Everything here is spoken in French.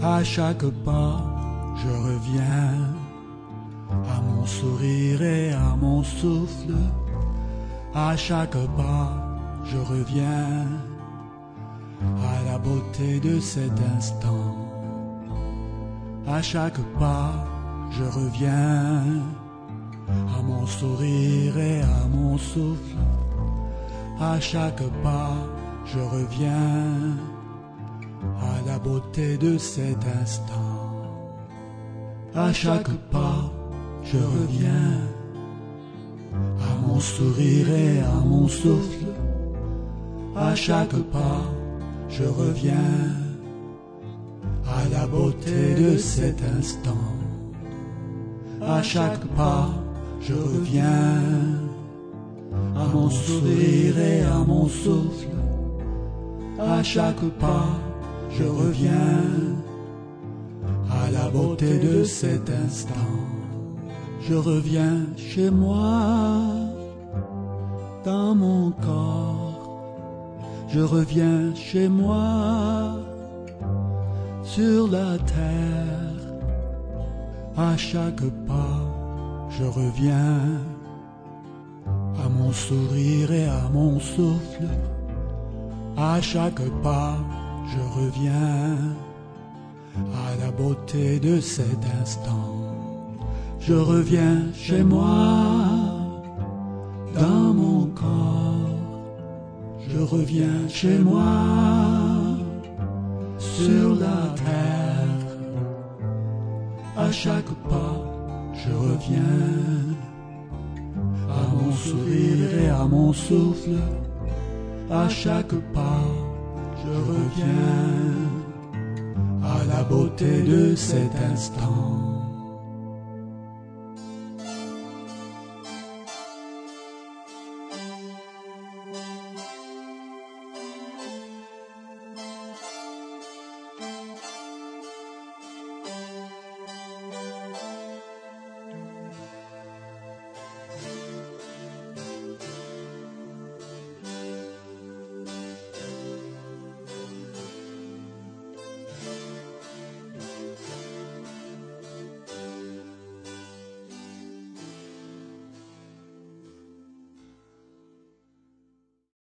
À chaque pas, je reviens à mon sourire et à mon souffle. À chaque pas, je reviens à la beauté de cet instant. À chaque pas, je reviens à mon sourire et à mon souffle. À chaque pas, je reviens à la beauté de cet instant. À chaque pas, je reviens à mon sourire et à mon souffle. À chaque pas, je reviens à la beauté de cet instant. À chaque pas, je reviens à mon sourire et à mon souffle. À chaque pas, je reviens à la beauté de cet instant. Je reviens chez moi, dans mon corps. Je reviens chez moi, sur la terre. À chaque pas, je reviens à mon sourire et à mon souffle. À chaque pas, je reviens à la beauté de cet instant. Je reviens chez moi, dans mon corps. Je reviens chez moi, sur la terre. À chaque pas, je reviens à mon sourire et à mon souffle. À chaque pas, je reviens à la beauté de cet instant.